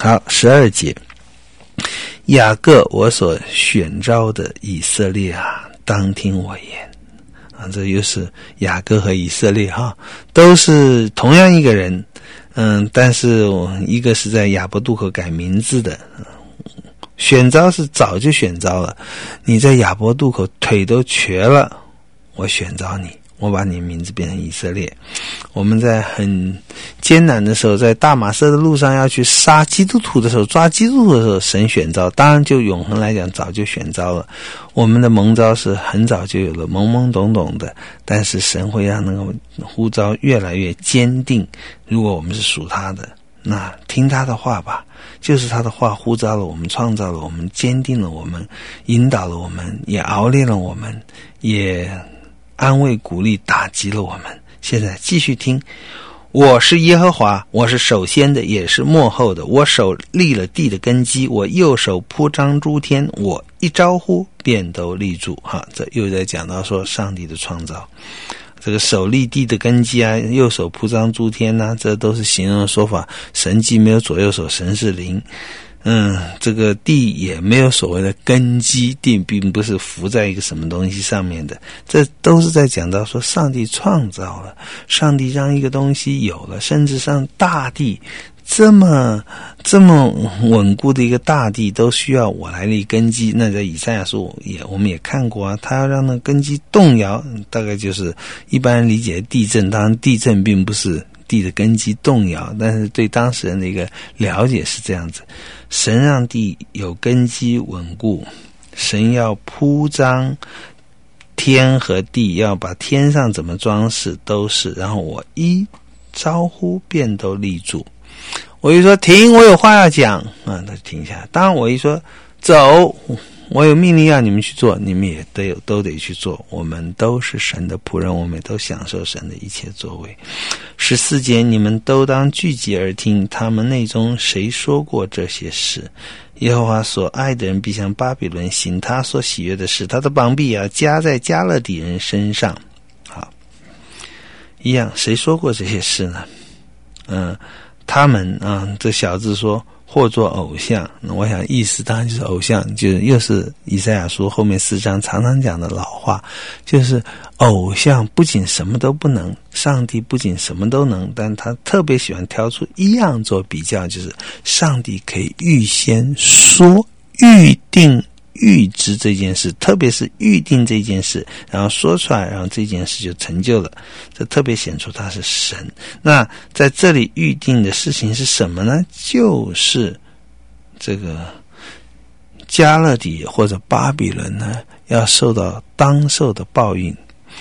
好，12节，雅各我所选召的以色列啊，当听我言啊，这又是雅各和以色列哈，都是同样一个人，但是一个是在亚伯渡口改名字的，选召是早就选召了，你在亚伯渡口腿都瘸了，我选召你，我把你的名字变成以色列。我们在很艰难的时候，在大马色的路上要去杀基督徒的时候，抓基督徒的时候，神选召，当然就永恒来讲早就选召了。我们的蒙召是很早就有了，懵懵懂懂的，但是神会让那个呼召越来越坚定。如果我们是属他的，那听他的话吧，就是他的话呼召了我们，创造了我们，坚定了我们，引导了我们，也熬炼了我们，也安慰鼓励打击了我们。现在继续听，我是耶和华，我是首先的也是末后的，我手立了地的根基，我右手铺张诸天，我一招呼便都立住。这又在讲到说上帝的创造，这个手立地的根基啊，右手铺张诸天啊，这都是形容的说法。神既没有左右手，神是灵。这个地也没有所谓的根基，地并不是浮在一个什么东西上面的，这都是在讲到说上帝创造了，上帝让一个东西有了，甚至上大地这么稳固的一个大地都需要我来立根基。那在以赛亚书我们也看过啊，他要让那根基动摇，大概就是一般人理解的地震。当然地震并不是地的根基动摇，但是对当事人的一个了解是这样子，神让地有根基稳固，神要铺张天和地，要把天上怎么装饰都是，然后我一招呼便都立住。我一说停，我有话要讲他就停下来。当然我一说走，我有命令要你们去做，你们也都得去做。我们都是神的仆人，我们也都享受神的一切作为。14节，你们都当聚集而听，他们内中谁说过这些事？耶和华所爱的人必向巴比伦行他所喜悦的事，他的膀臂要加在加勒底人身上。好，一样，谁说过这些事呢？他们这小字说或做偶像，我想意思当然就是偶像，就是又是以赛亚书后面4章常常讲的老话，就是偶像不仅什么都不能，上帝不仅什么都能，但他特别喜欢挑出一样做比较，就是上帝可以预先说、预定、预知这件事，特别是预定这件事，然后说出来，然后这件事就成就了，这特别显出他是神。那在这里预定的事情是什么呢？就是这个加勒底或者巴比伦呢，要受到当受的报应。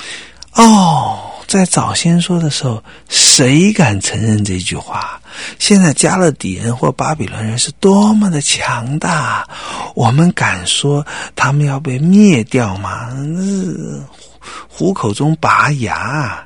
在早先说的时候，谁敢承认这句话？现在加勒底人或巴比伦人是多么的强大，我们敢说他们要被灭掉吗？虎口中拔牙。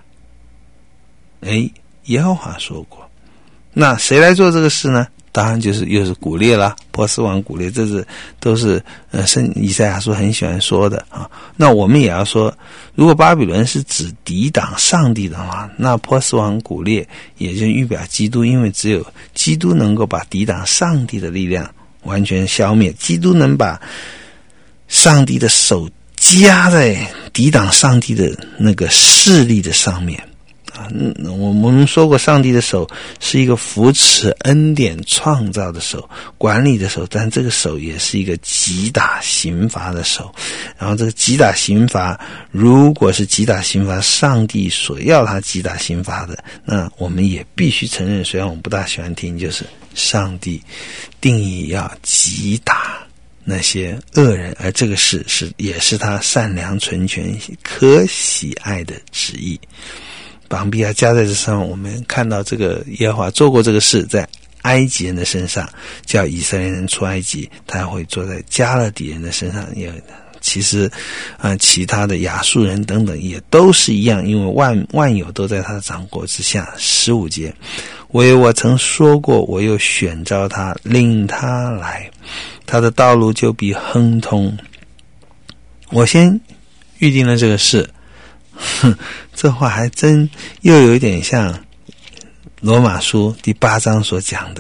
耶和华说过。那谁来做这个事呢？当然又是古列啦，波斯王古列，这都是以赛亚书很喜欢说的啊。那我们也要说，如果巴比伦是指抵挡上帝的话，那波斯王古列也就预表基督，因为只有基督能够把抵挡上帝的力量完全消灭，基督能把上帝的手加在抵挡上帝的那个势力的上面。我们说过，上帝的手是一个扶持恩典创造的手，管理的手，但这个手也是一个击打刑罚的手。然后这个击打刑罚，如果是击打刑罚上帝所要他击打刑罚的，那我们也必须承认，虽然我不大喜欢听，就是上帝定义要击打那些恶人，而这个事也是他善良纯全可喜爱的旨意。膀臂加在这上，我们看到这个耶和华做过这个事，在埃及人的身上，叫以色列人出埃及，他会做在加勒底人的身上，也其实其他的亚述人等等也都是一样，因为万有都在他的掌握之下。15节，唯有我曾说过，我又选召他，领他来，他的道路就必亨通。我先预定了这个事，这话还真又有一点像罗马书第8章所讲的，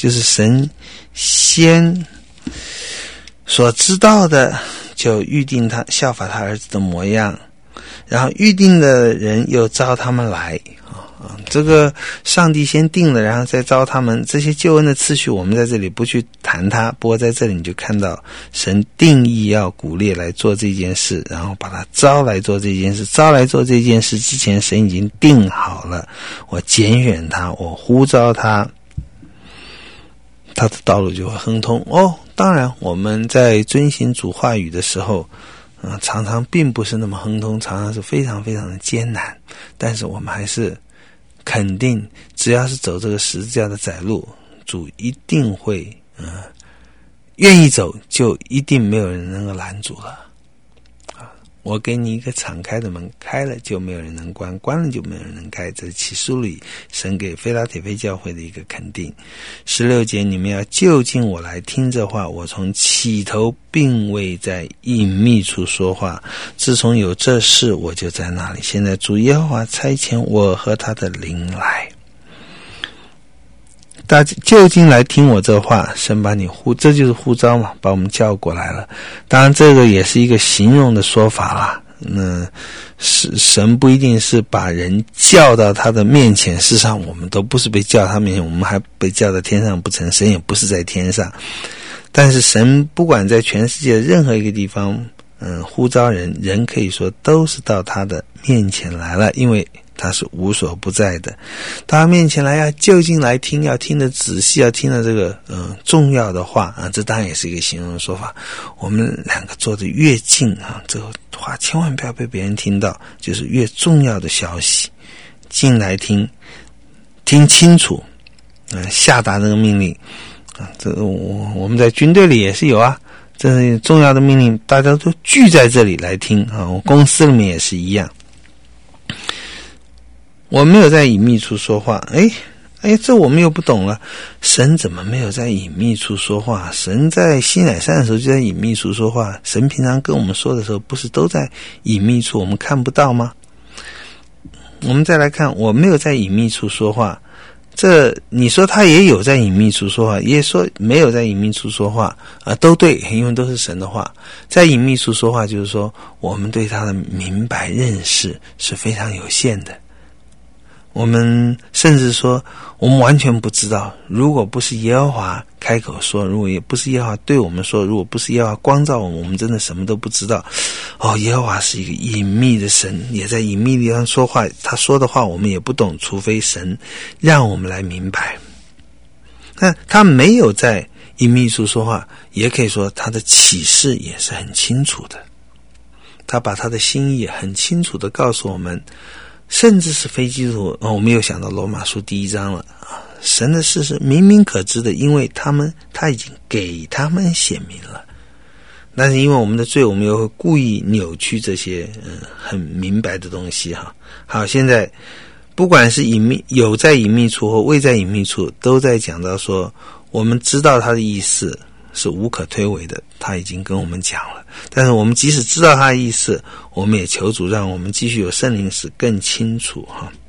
就是神先所知道的就预定他效法他儿子的模样，然后预定的人又召他们来这个上帝先定了，然后再召他们，这些救恩的次序我们在这里不去谈它，不过在这里你就看到神定义要古列来做这件事，然后把他招来做这件事，招来做这件事之前神已经定好了，我拣选他，我呼召他，他的道路就会亨通当然我们在遵行主话语的时候常常并不是那么亨通，常常是非常非常的艰难，但是我们还是肯定只要是走这个十字架的窄路，主一定会愿意走，就一定没有人能够拦阻了我给你一个敞开的门，开了就没有人能关，关了就没有人能开，这是启示录里神给非拉铁非教会的一个肯定。16节，你们要就近我来听这话，我从起头并未在隐秘处说话，自从有这事我就在那里，现在主耶和华差遣我和他的灵来，大家就近来听我这话，神把你这就是呼召嘛，把我们叫过来了。当然这个也是一个形容的说法啦，神不一定是把人叫到他的面前，事实上我们都不是被叫到他面前，我们还被叫到天上不成，神也不是在天上，但是神不管在全世界的任何一个地方呼召人，人可以说都是到他的面前来了，因为他是无所不在的，到他面前来要就近来听，要听得仔细，要听得这个重要的话这当然也是一个形容的说法。我们两个坐得越近这个话千万不要被别人听到，就是越重要的消息进来听，听清楚下达那个命令这个我们在军队里也是有这是重要的命令，大家都聚在这里来听我公司里面也是一样。我没有在隐秘处说话，这我们又不懂了，神怎么没有在隐秘处说话？神在西乃山的时候就在隐秘处说话，神平常跟我们说的时候不是都在隐秘处，我们看不到吗？我们再来看，我没有在隐秘处说话，这你说他也有在隐秘处说话，也说没有在隐秘处说话都对，因为都是神的话。在隐秘处说话就是说我们对他的明白认识是非常有限的，我们甚至说我们完全不知道，如果不是耶和华开口说，如果也不是耶和华对我们说，如果不是耶和华光照我们，我们真的什么都不知道耶和华是一个隐秘的神，也在隐秘地方说话，他说的话我们也不懂，除非神让我们来明白。那他没有在隐秘处说话，也可以说他的启示也是很清楚的，他把他的心意很清楚地告诉我们，甚至是非基督徒我们又想到罗马书第1章了神的事是明明可知的，因为他已经给他们显明了，但是因为我们的罪，我们又会故意扭曲这些很明白的东西好，现在不管是有在隐秘处或未在隐秘处，都在讲到说我们知道他的意思是无可推诿的，他已经跟我们讲了，但是我们即使知道他的意思，我们也求主让我们继续有圣灵使更清楚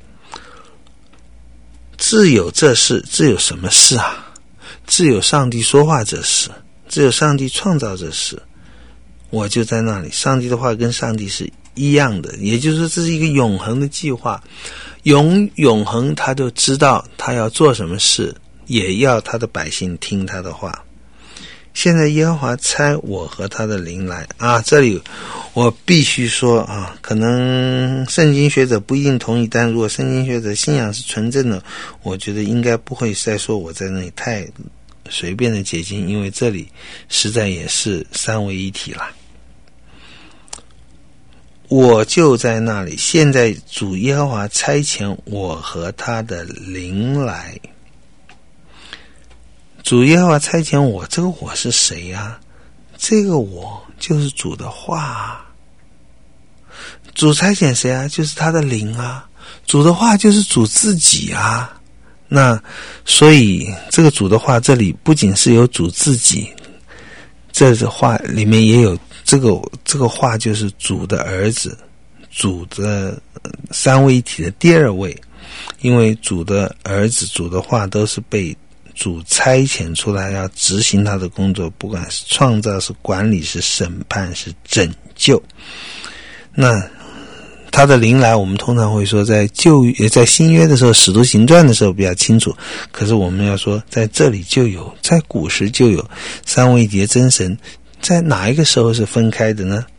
自有这事，自有什么事自有上帝说话这事，只有上帝创造这事，我就在那里。上帝的话跟上帝是一样的，也就是说这是一个永恒的计划，永恒他就知道他要做什么事，也要他的百姓听他的话。现在耶和华差我和他的灵来这里我必须说可能圣经学者不一定同意，但如果圣经学者信仰是纯正的，我觉得应该不会再说我在那里太随便的解经，因为这里实在也是三位一体了。我就在那里，现在主耶和华差遣我和他的灵来。主耶和华差遣我，这个我是谁呀？这个我就是主的话主差遣谁就是他的灵主的话就是主自己那所以这个主的话这里不仅是有主自己，这个话里面也有这个话就是主的儿子，主的三位一体的第二位，因为主的儿子主的话都是被主差遣出来要执行他的工作，不管是创造、是管理、是审判、是拯救。那他的临来，我们通常会说在新约的时候，使徒行传的时候比较清楚，可是我们要说在这里就有，在古时就有三位一体真神。在哪一个时候是分开的呢？